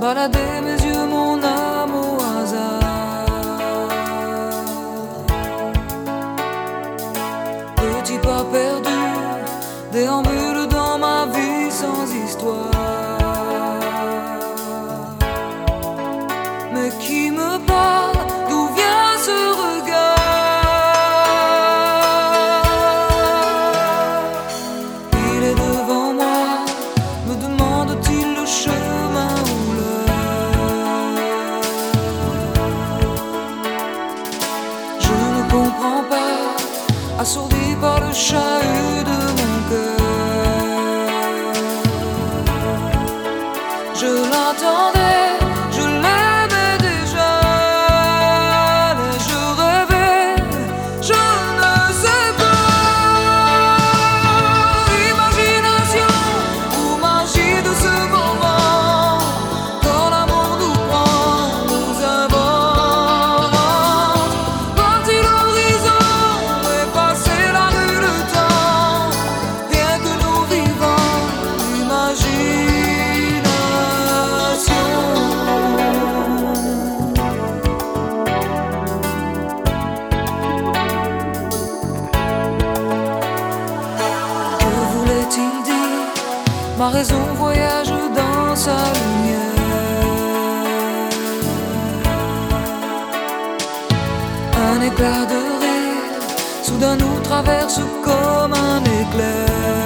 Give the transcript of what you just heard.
balader mes yeux, mon âme au hasard. Petit pas perdu, déambule dans ma vie sans histoire. Mais qui me parle, d'où vient ce regard? Il est devant moi, me demande-t-il le chemin ou l'heure? Je ne comprends pas, assourdi par le chahut de mon cœur. Je l'entendais, je l'aimais déjà, mais je rêvais, je ne sais pas. Imagination ou magie de ce moment, quand l'amour nous prend, nous invente. Parti l'horizon, effacer la rue, le temps, rien que nous vivons, imagination. Que voulait-il dire? Ma raison voyage dans sa lumière. Un éclat de rire soudain nous traverse comme un éclair.